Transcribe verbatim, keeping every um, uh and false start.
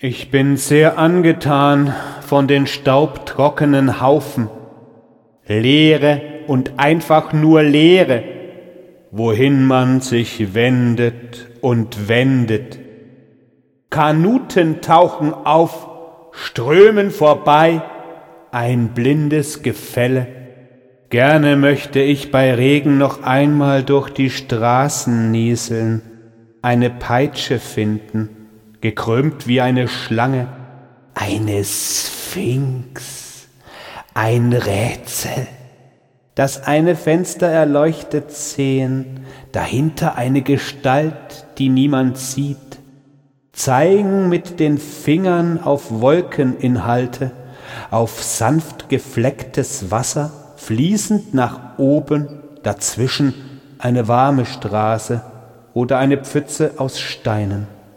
Ich bin sehr angetan von den staubtrockenen Haufen. Leere und einfach nur Leere, wohin man sich wendet und wendet. Kanuten tauchen auf, strömen vorbei, ein blindes Gefälle. Gerne möchte ich bei Regen noch einmal durch die Straßen nieseln, eine Peitsche finden, gekrümmt wie eine Schlange, eine Sphinx, ein Rätsel. Das eine Fenster erleuchtet sehen, dahinter eine Gestalt, die niemand sieht. Zeigen mit den Fingern auf Wolkeninhalte, auf sanft geflecktes Wasser, fließend nach oben, dazwischen eine warme Straße oder eine Pfütze aus Steinen.